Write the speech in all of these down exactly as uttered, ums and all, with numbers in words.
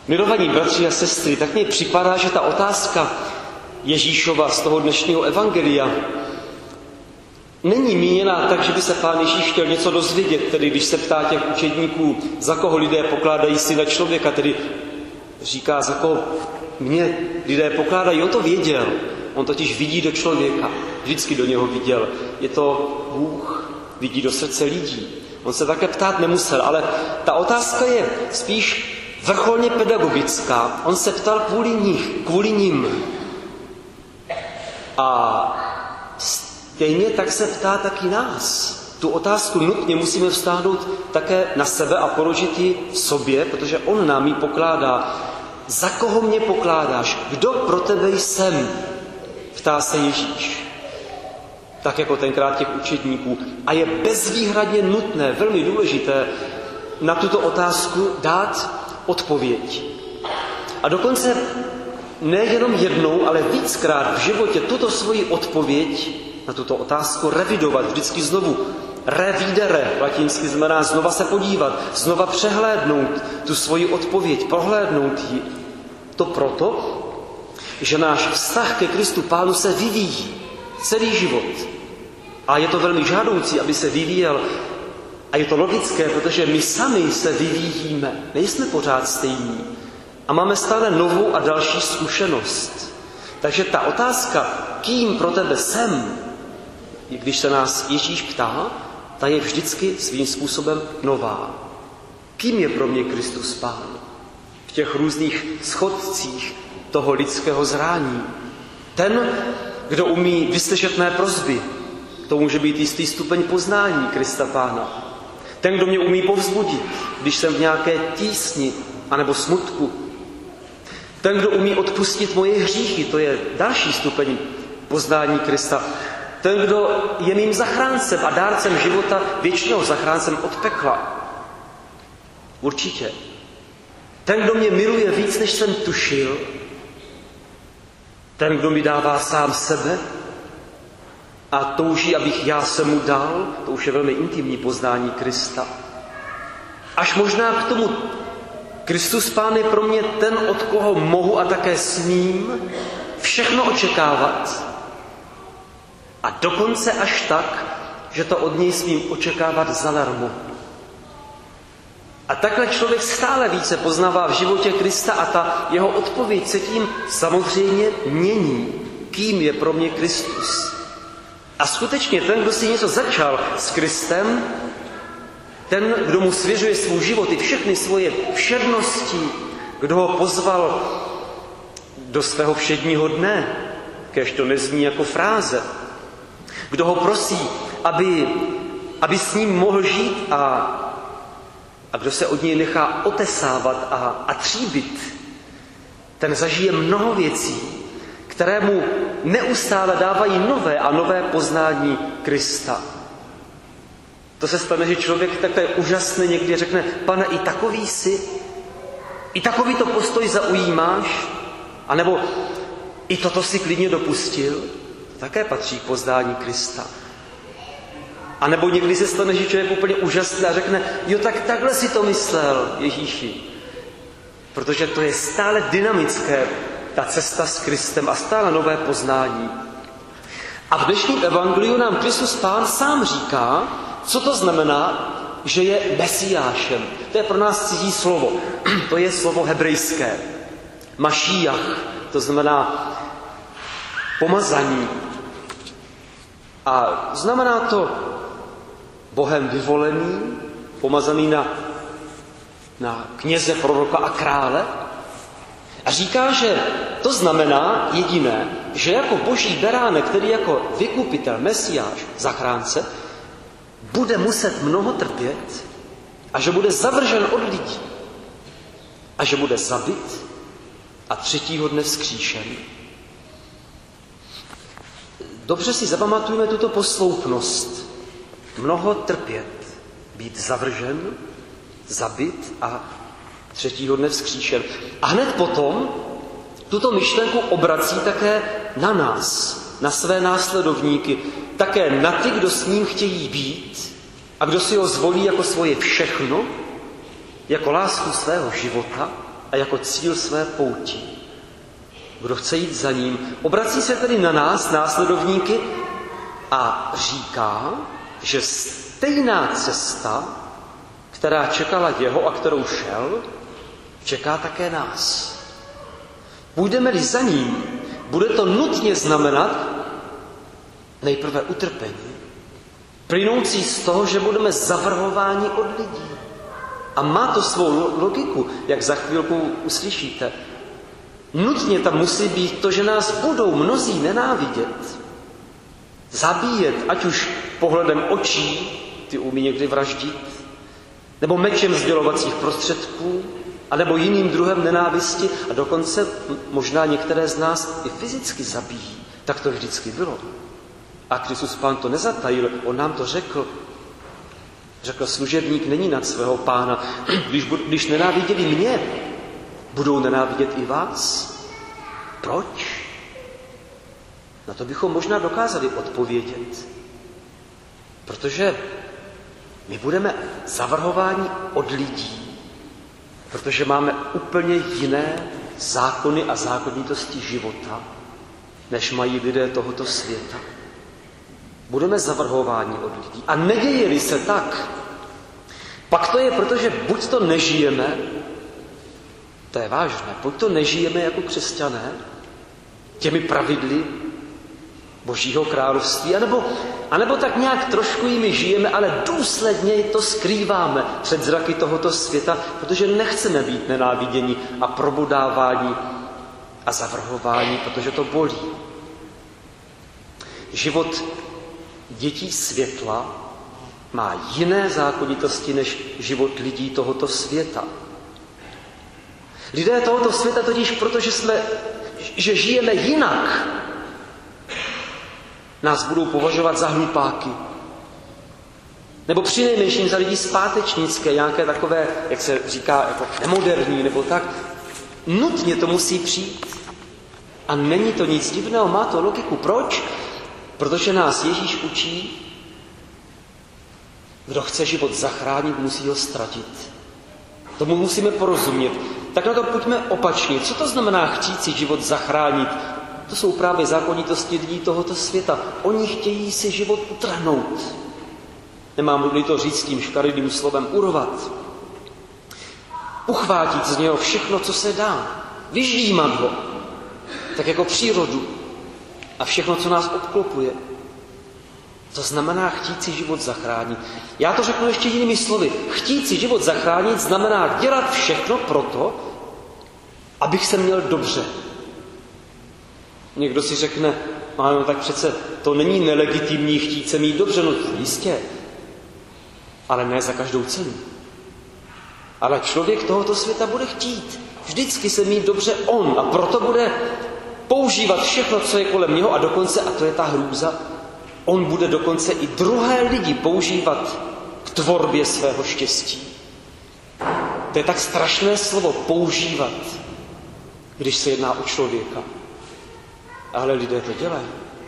Milovaní bratři a sestry, tak mně připadá, že ta otázka Ježíšova z toho dnešního evangelia není míněná tak, že by se Pán Ježíš chtěl něco dozvědět, tedy když se ptá těch učedníků, za koho lidé pokládají syna člověka, tedy říká, za koho mě lidé pokládají. On to věděl, on totiž vidí do člověka, vždycky do něho viděl. Je to Bůh, vidí do srdce lidí. On se také ptát nemusel, ale ta otázka je spíš vrcholně pedagogická. On se ptal kvůli nich, kvůli nim. A stejně tak se ptá taky nás. Tu otázku nutně musíme vztáhnout také na sebe a položit ji sobě, protože on nám ji pokládá. Za koho mě pokládáš? Kdo pro tebe jsem? Ptá se Ježíš. Tak jako tenkrát těch učedníků. A je bezvýhradně nutné, velmi důležité, na tuto otázku dát odpověď. A dokonce nejenom jednou, ale víckrát v životě tuto svoji odpověď na tuto otázku revidovat, vždycky znovu. Revidere, latinsky znamená znova se podívat, znova přehlédnout tu svoji odpověď, prohlédnout ji. To proto, že náš vztah ke Kristu Pánu se vyvíjí celý život. A je to velmi žádoucí, aby se vyvíjel. A je to logické, protože my sami se vyvíjíme. Nejsme pořád stejní. A máme stále novou a další zkušenost. Takže ta otázka, kým pro tebe jsem, když se nás Ježíš ptá, ta je vždycky svým způsobem nová. Kým je pro mě Kristus Pán? V těch různých schodcích toho lidského zrání. Ten, kdo umí vyslyšet mé prosby, to může být jistý stupeň poznání Krista Pána. Ten, kdo mě umí povzbudit, když jsem v nějaké tísni anebo smutku. Ten, kdo umí odpustit moje hříchy, to je další stupeň poznání Krista. Ten, kdo je mým zachráncem a dárcem života věčného, zachráncem od pekla. Určitě. Ten, kdo mě miluje víc, než jsem tušil. Ten, kdo mi dává sám sebe a touží, abych já se mu dal, to už je velmi intimní poznání Krista. Až možná k tomu Kristus Pán je pro mě ten, od koho mohu a také smím všechno očekávat. A dokonce až tak, že to od něj smím očekávat zadarmo. A takhle člověk stále více poznává v životě Krista a ta jeho odpověď se tím samozřejmě mění. Kým je pro mě Kristus? A skutečně ten, kdo si něco začal s Kristem, ten, kdo mu svěřuje svůj život i všechny svoje všednosti, kdo ho pozval do svého všedního dne, kéž to nezní jako fráze, kdo ho prosí, aby, aby s ním mohl žít a, a kdo se od něj nechá otesávat a, a tříbit, ten zažije mnoho věcí, které mu neustále dávají nové a nové poznání Krista. To se stane, že člověk takhle úžasně někdy řekne, Pane, i takový jsi, i takový to postoj zaujímáš, anebo i toto si klidně dopustil, také patří k poznání Krista. A nebo někdy se stane, že člověk úplně úžasný a řekne, jo, tak takhle si to myslel, Ježíši. Protože to je stále dynamické, ta cesta s Kristem a stále nové poznání. A v dnešním evangeliu nám Kristus Pán sám říká, co to znamená, že je Mesiášem. To je pro nás cizí slovo. To je slovo hebrejské. Mašíjach, to znamená pomazaní. A znamená to Bohem vyvolený, pomazaný na, na kněze, proroka a krále. A říká, že to znamená jediné, že jako boží beránek, který jako vykupitel, Mesiáš, zachránce, bude muset mnoho trpět a že bude zavržen od lidí a že bude zabit a třetího dne vzkříšen. Dobře si zapamatujeme tuto posloupnost. Mnoho trpět, být zavržen, zabit a třetího dne vzkříšen. A hned potom tuto myšlenku obrací také na nás, na své následovníky, také na ty, kdo s ním chtějí být a kdo si ho zvolí jako svoje všechno, jako lásku svého života, a jako cíl své pouti. Kdo chce jít za ním, obrací se tedy na nás, následovníky, a říká, že stejná cesta, která čekala jeho a kterou šel, čeká také nás. Půjdeme-li za ním, bude to nutně znamenat nejprve utrpení, plynoucí z toho, že budeme zavrhováni od lidí. A má to svou logiku, jak za chvilku uslyšíte. Nutně tam musí být to, že nás budou mnozí nenávidět, zabíjet, ať už pohledem očí, ty umí někdy vraždit, nebo mečem sdělovacích prostředků, anebo jiným druhem nenávisti a dokonce možná některé z nás i fyzicky zabíjí. Tak to vždycky bylo. A Kristus Pán to nezatajil, on nám to řekl. Řekl, služebník není nad svého pána. Když, když nenáviděli mě, budou nenávidět i vás. Proč? Na to bychom možná dokázali odpovědět. Protože my budeme zavrhováni od lidí, protože máme úplně jiné zákony a zákonitosti života, než mají lidé tohoto světa. Budeme zavrhováni od lidí. A neděje-li se tak, pak to je proto, že buď to nežijeme, to je vážné, buď to nežijeme jako křesťané, těmi pravidly Božího království, anebo, anebo tak nějak trošku jimi žijeme, ale důsledně to skrýváme před zraky tohoto světa, protože nechceme být nenáviděni a probodáváni a zavrhováni, protože to bolí. Život dětí světla má jiné zákonitosti než život lidí tohoto světa. Lidé tohoto světa totiž, protože jsme, že žijeme jinak, nás budou považovat za hlupáky. Nebo přinejmenším za lidi zpátečnické, nějaké takové, jak se říká, jako nemoderní, nebo tak. Nutně to musí přijít. A není to nic divného, má to logiku. Proč? Protože nás Ježíš učí, kdo chce život zachránit, musí ho ztratit. Tomu musíme porozumět. Tak na to pojďme opačně. Co to znamená chtít si život zachránit? To jsou právě zákonitosti lidí tohoto světa. Oni chtějí si život utrhnout. Nemám-li to říct tím škaredým slovem urvat. Uchvátit z něho všechno, co se dá. Vyždímat ho. Tak jako přírodu. A všechno, co nás obklopuje. To znamená chtít si život zachránit. Já to řeknu ještě jinými slovy. Chtít si život zachránit znamená dělat všechno proto, abych se měl dobře. Někdo si řekne, no tak přece to není nelegitimní chtít se mít dobře, no jistě, ale ne za každou cenu. Ale člověk tohoto světa bude chtít vždycky se mít dobře on a proto bude používat všechno, co je kolem něho a dokonce, a to je ta hrůza, on bude dokonce i druhé lidi používat k tvorbě svého štěstí. To je tak strašné slovo používat, když se jedná o člověka. Ale lidé to dělají.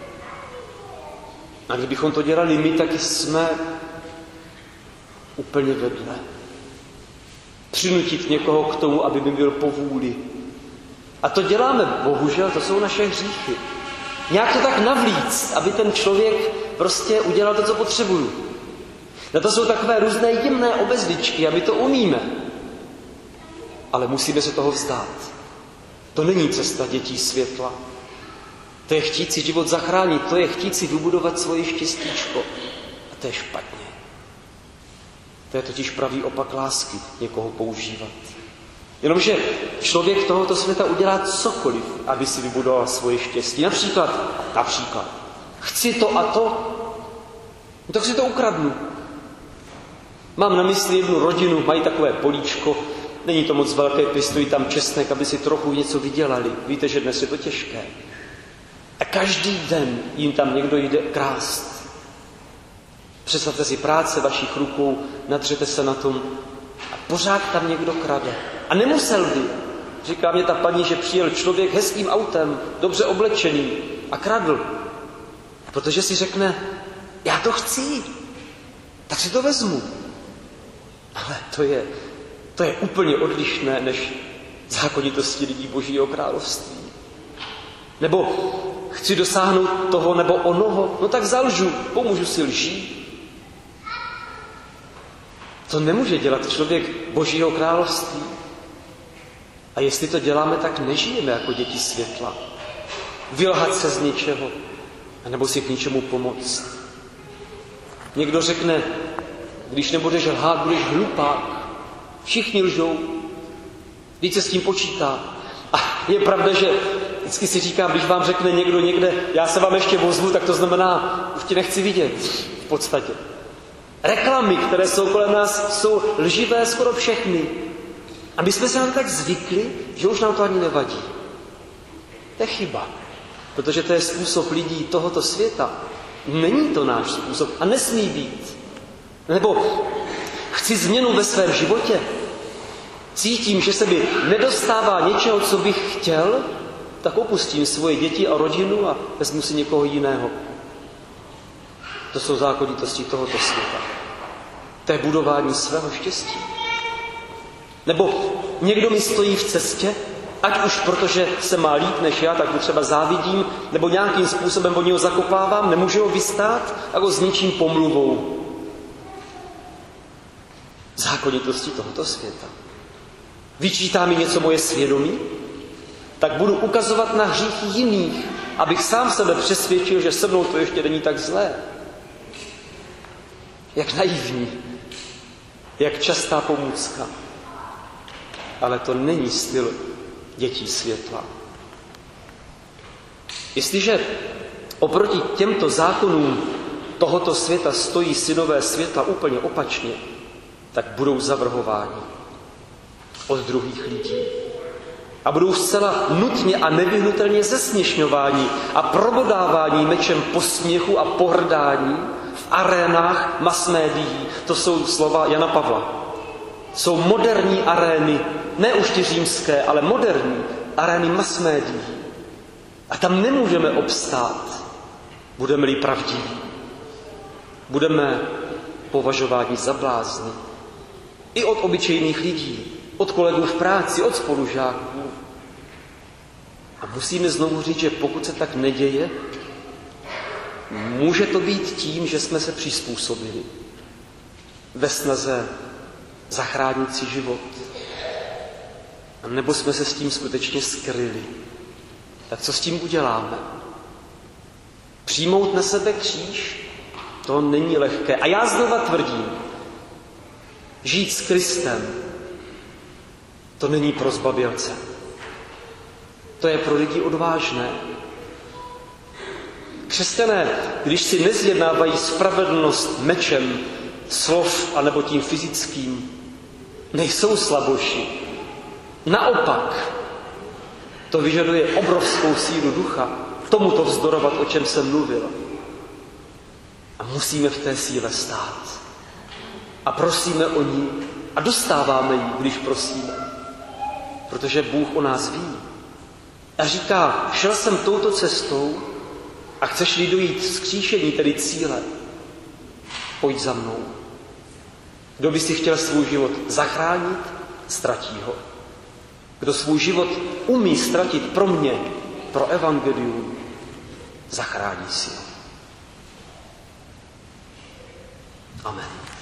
A kdybychom to dělali my, tak jsme úplně vedle. Přinutit někoho k tomu, aby mi byl po vůli. A to děláme, bohužel, to jsou naše hříchy. Nějak to tak navlíc, aby ten člověk prostě udělal to, co potřebuju. Na to jsou takové různé jemné obezličky a my to umíme. Ale musíme se toho vzdát. To není cesta dětí světla. To je chtít si život zachránit, to je chtít si vybudovat svoje štěstíčko. A to je špatně. To je totiž pravý opak lásky, někoho používat. Jenomže člověk tohoto světa udělá cokoliv, aby si vybudoval svoje štěstí. Například, například, chci to a to, no tak si to ukradnu. Mám na mysli jednu rodinu, mají takové políčko, není to moc velké, pěstují tam česnek, aby si trochu něco vydělali. Víte, že dnes je to těžké. A každý den jim tam někdo jde krást. Představte si práce vašich rukou, nadřete se na tom a pořád tam někdo krade. A nemusel by. Říká mě ta paní, že přijel člověk hezkým autem, dobře oblečený a kradl. Protože si řekne, já to chci, tak si to vezmu. Ale to je, to je úplně odlišné, než zákonitosti lidí Božího království. Nebo chci dosáhnout toho nebo onoho, no tak zalžu, pomůžu si lží. To nemůže dělat člověk Božího království. A jestli to děláme, tak nežijeme jako děti světla. Vylhat se z něčeho, anebo si k něčemu pomoct. Někdo řekne, když nebudeš lhát, budeš hlupák. Všichni lžou. Vždyť se s tím počítá. A je pravda, že vždycky si říkám, když vám řekne někdo někde, já se vám ještě ozvu, tak to znamená, už tě nechci vidět v podstatě. Reklamy, které jsou kolem nás, jsou lživé skoro všechny. A my jsme se nám tak zvykli, že už nám to ani nevadí. To je chyba. Protože to je způsob lidí tohoto světa. Není to náš způsob a nesmí být. Nebo chci změnu ve svém životě. Cítím, že se mi nedostává něčeho, co bych chtěl, tak opustím svoje děti a rodinu a vezmu si někoho jiného. To jsou zákonitosti tohoto světa. To je budování svého štěstí. Nebo někdo mi stojí v cestě, ať už protože se má líp než já, tak mu třeba závidím, nebo nějakým způsobem od něho zakopávám, nemůžu ho vystát, tak ho zničím pomluvou. Zákonitosti tohoto světa. Vyčítá mi něco moje svědomí, tak budu ukazovat na hříchy jiných, abych sám sebe přesvědčil, že se mnou to ještě není tak zlé. Jak naivní, jak častá pomůcka. Ale to není styl dětí světla. Jestliže oproti těmto zákonům tohoto světa stojí synové světla úplně opačně, tak budou zavrhováni od druhých lidí. A budou zcela nutně a nevyhnutelně zesměšňováni a probodáváni mečem posměchu a pohrdání v arénách masmédií. To jsou slova Jana Pavla. Jsou moderní arény, ne už ty římské, ale moderní arény masmédií. A tam nemůžeme obstát, budeme-li pravdiví. Budeme považováni za blázny. I od obyčejných lidí, od kolegů v práci, od spolužáků. A musíme znovu říct, že pokud se tak neděje, může to být tím, že jsme se přizpůsobili ve snaze zachránit si život. A nebo jsme se s tím skutečně skryli. Tak co s tím uděláme? Přijmout na sebe kříž? To není lehké. A já znova tvrdím, žít s Kristem, to není pro zbabělce. To je pro lidi odvážné. Křesťané, když si nezjednávají spravedlnost mečem slov anebo tím fyzickým, nejsou slaboši. Naopak, to vyžaduje obrovskou sílu ducha, tomuto vzdorovat, o čem jsem mluvil. A musíme v té síle stát. A prosíme o ní a dostáváme ji, když prosíme. Protože Bůh o nás ví. A říká, šel jsem touto cestou a chceš-li dojít vzkříšení, tedy cíle, pojď za mnou. Kdo by si chtěl svůj život zachránit, ztratí ho. Kdo svůj život umí ztratit pro mě, pro evangelium, zachrání si ho. Amen.